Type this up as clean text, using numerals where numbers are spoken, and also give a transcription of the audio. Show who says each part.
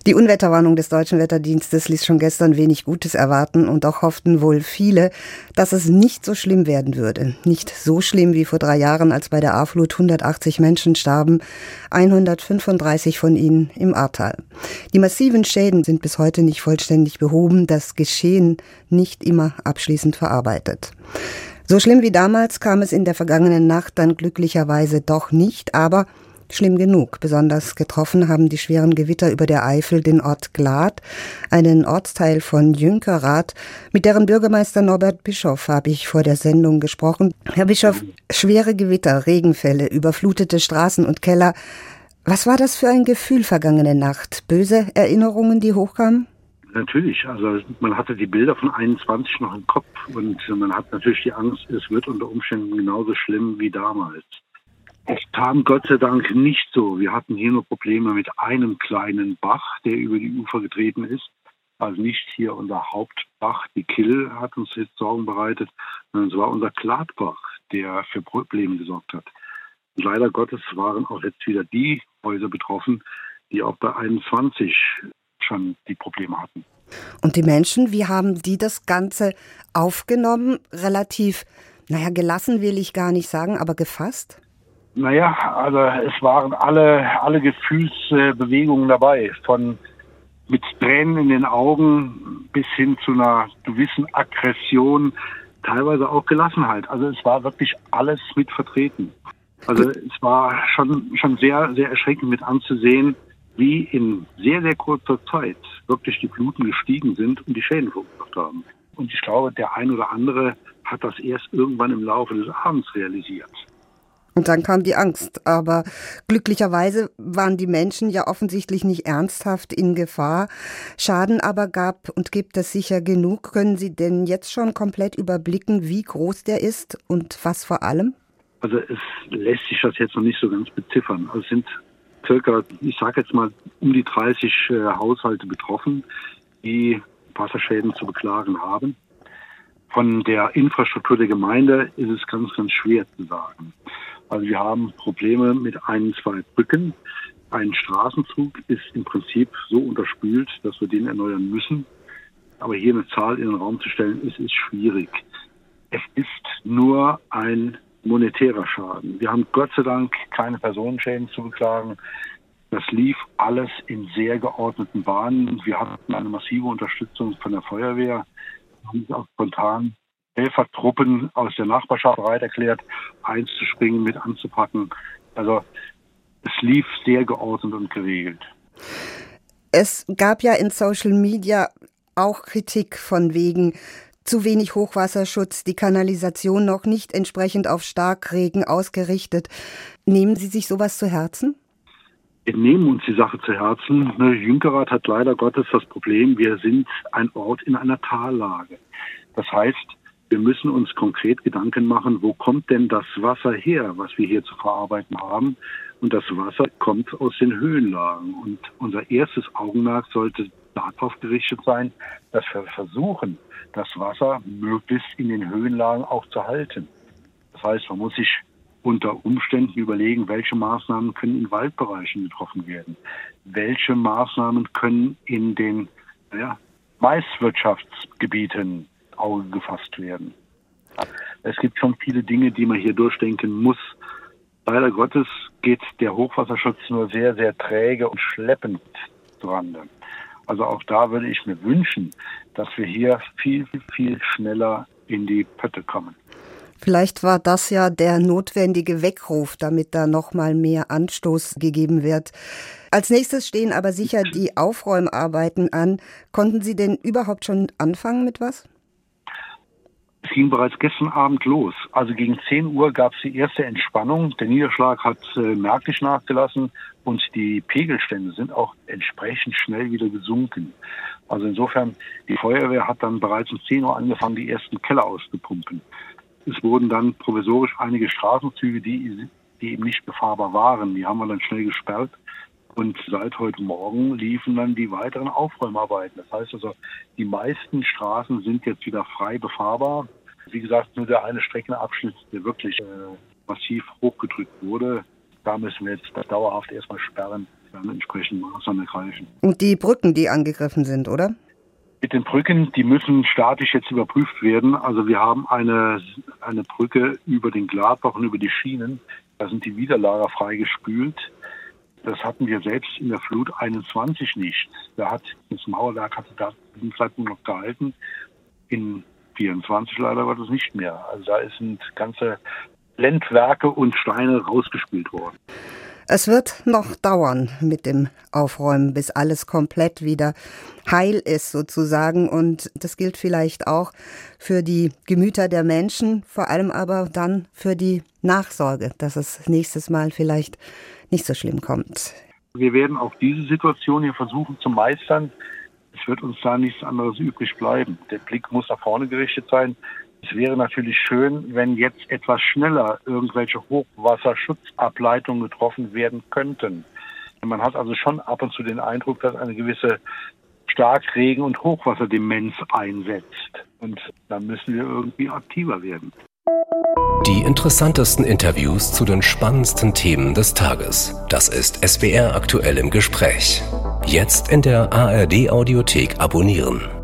Speaker 1: Die Unwetterwarnung des Deutschen Wetterdienstes ließ schon gestern wenig Gutes erwarten und auch hofften wohl viele, dass es nicht so schlimm werden würde. Nicht so schlimm wie vor 3 Jahren, als bei der A-Flut 180 Menschen starben, 135 von ihnen im Ahrtal. Die massiven Schäden sind bis heute nicht vollständig behoben, das Geschehen nicht immer abschließend verarbeitet. So schlimm wie damals kam es in der vergangenen Nacht dann glücklicherweise doch nicht, aber schlimm genug. Besonders getroffen haben die schweren Gewitter über der Eifel den Ort Glad, einen Ortsteil von Jünkerath. Mit deren Bürgermeister Norbert Bischoff habe ich vor der Sendung gesprochen. Herr Bischoff, schwere Gewitter, Regenfälle, überflutete Straßen und Keller. Was war das für ein Gefühl vergangene Nacht? Böse Erinnerungen, die hochkamen?
Speaker 2: Natürlich, also man hatte die Bilder von 21 noch im Kopf und man hat natürlich die Angst, es wird unter Umständen genauso schlimm wie damals. Es kam Gott sei Dank nicht so. Wir hatten hier nur Probleme mit einem kleinen Bach, der über die Ufer getreten ist. Also nicht hier unser Hauptbach, die Kill, hat uns jetzt Sorgen bereitet, sondern es war unser Gladbach, der für Probleme gesorgt hat. Und leider Gottes waren auch jetzt wieder die Häuser betroffen, die auch bei 21 schon die Probleme hatten.
Speaker 1: Und die Menschen, wie haben die das Ganze aufgenommen? Relativ, gelassen will ich gar nicht sagen, aber gefasst?
Speaker 2: Naja, also es waren alle Gefühlsbewegungen dabei, von mit Tränen in den Augen bis hin zu einer gewissen Aggression, teilweise auch Gelassenheit. Also es war wirklich alles mit vertreten. Also es war schon sehr, sehr erschreckend mit anzusehen, wie in sehr, sehr kurzer Zeit wirklich die Fluten gestiegen sind und die Schäden verursacht haben. Und ich glaube, der ein oder andere hat das erst irgendwann im Laufe des Abends realisiert.
Speaker 1: Und dann kam die Angst. Aber glücklicherweise waren die Menschen ja offensichtlich nicht ernsthaft in Gefahr. Schaden aber gab und gibt es sicher genug. Können Sie denn jetzt schon komplett überblicken, wie groß der ist und was vor allem?
Speaker 2: Also es lässt sich das jetzt noch nicht so ganz beziffern. Also es sind circa, ich sage jetzt mal, um die 30 Haushalte betroffen, die Wasserschäden zu beklagen haben. Von der Infrastruktur der Gemeinde ist es ganz, ganz schwer zu sagen. Also wir haben Probleme mit 1, 2 Brücken. Ein Straßenzug ist im Prinzip so unterspült, dass wir den erneuern müssen. Aber hier eine Zahl in den Raum zu stellen, ist schwierig. Es ist nur ein monetärer Schaden. Wir haben Gott sei Dank keine Personenschäden zu beklagen. Das lief alles in sehr geordneten Bahnen. Wir hatten eine massive Unterstützung von der Feuerwehr. Wir haben uns auch spontan Helfertruppen aus der Nachbarschaft bereit erklärt, einzuspringen, mit anzupacken. Also es lief sehr geordnet und geregelt.
Speaker 1: Es gab ja in Social Media auch Kritik von wegen zu wenig Hochwasserschutz, die Kanalisation noch nicht entsprechend auf Starkregen ausgerichtet. Nehmen Sie sich sowas zu Herzen?
Speaker 2: Wir nehmen uns die Sache zu Herzen. Jünkerath hat leider Gottes das Problem, wir sind ein Ort in einer Tallage. Das heißt, wir müssen uns konkret Gedanken machen, wo kommt denn das Wasser her, was wir hier zu verarbeiten haben? Und das Wasser kommt aus den Höhenlagen. Und unser erstes Augenmerk sollte darauf gerichtet sein, dass wir versuchen, das Wasser möglichst in den Höhenlagen auch zu halten. Das heißt, man muss sich unter Umständen überlegen, welche Maßnahmen können in Waldbereichen getroffen werden. Welche Maßnahmen können in den Maiswirtschaftsgebieten Auge gefasst werden. Es gibt schon viele Dinge, die man hier durchdenken muss. Leider Gottes geht der Hochwasserschutz nur sehr, sehr träge und schleppend voran. Also auch da würde ich mir wünschen, dass wir hier viel, viel schneller in die Pötte kommen.
Speaker 1: Vielleicht war das ja der notwendige Weckruf, damit da noch mal mehr Anstoß gegeben wird. Als nächstes stehen aber sicher die Aufräumarbeiten an. Konnten Sie denn überhaupt schon anfangen mit was?
Speaker 2: Es ging bereits gestern Abend los. Also gegen 10 Uhr gab es die erste Entspannung. Der Niederschlag hat merklich nachgelassen und die Pegelstände sind auch entsprechend schnell wieder gesunken. Also insofern, die Feuerwehr hat dann bereits um 10 Uhr angefangen, die ersten Keller auszupumpen. Es wurden dann provisorisch einige Straßenzüge, die eben nicht befahrbar waren, die haben wir dann schnell gesperrt. Und seit heute Morgen liefen dann die weiteren Aufräumarbeiten. Das heißt also, die meisten Straßen sind jetzt wieder frei befahrbar. Wie gesagt, nur der eine Streckenabschnitt, der wirklich massiv hochgedrückt wurde, da müssen wir jetzt dauerhaft erstmal sperren, dann entsprechend Maßnahmen ergreifen.
Speaker 1: Und die Brücken, die angegriffen sind, oder?
Speaker 2: Mit den Brücken, die müssen statisch jetzt überprüft werden. Also wir haben eine Brücke über den Gladbach und über die Schienen. Da sind die Widerlager freigespült. Das hatten wir selbst in der Flut 21 nicht. Das Mauerwerk hatte da zu diesem Zeitpunkt noch gehalten. In 24 leider war das nicht mehr. Also da sind ganze Blendwerke und Steine rausgespült worden.
Speaker 1: Es wird noch dauern mit dem Aufräumen, bis alles komplett wieder heil ist sozusagen. Und das gilt vielleicht auch für die Gemüter der Menschen, vor allem aber dann für die Nachsorge, dass es nächstes Mal vielleicht nicht so schlimm kommt.
Speaker 2: Wir werden auch diese Situation hier versuchen zu meistern. Es wird uns da nichts anderes übrig bleiben. Der Blick muss nach vorne gerichtet sein. Es wäre natürlich schön, wenn jetzt etwas schneller irgendwelche Hochwasserschutzableitungen getroffen werden könnten. Man hat also schon ab und zu den Eindruck, dass eine gewisse Starkregen- und Hochwasserdemenz einsetzt. Und da müssen wir irgendwie aktiver werden.
Speaker 3: Die interessantesten Interviews zu den spannendsten Themen des Tages. Das ist SWR aktuell im Gespräch. Jetzt in der ARD Audiothek abonnieren.